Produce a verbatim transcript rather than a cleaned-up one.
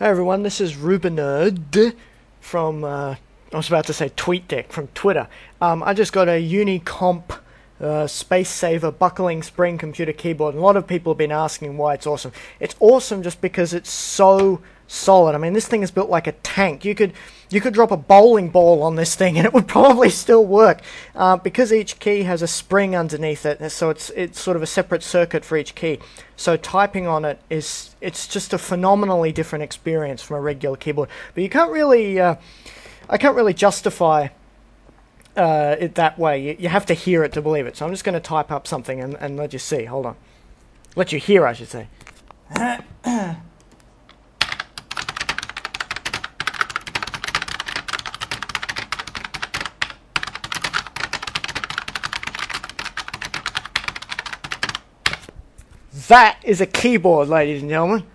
Hey everyone, this is Rubenerd from, uh, I was about to say TweetDeck, from Twitter. Um, I just got a Unicomp uh, Space Saver buckling spring computer keyboard, and a lot of people have been asking why it's awesome. It's awesome just because it's so solid. I mean, this thing is built like a tank. You could you could drop a bowling ball on this thing and it would probably still work, uh, because each key has a spring underneath it, so it's it's sort of a separate circuit for each key. So typing on it is it's just a phenomenally different experience from a regular keyboard. But you can't really uh, I can't really justify uh, it that way. You, you have to hear it to believe it. So I'm just going to type up something and, and let you see. Hold on. Let you hear, I should say. That is a keyboard, ladies and gentlemen.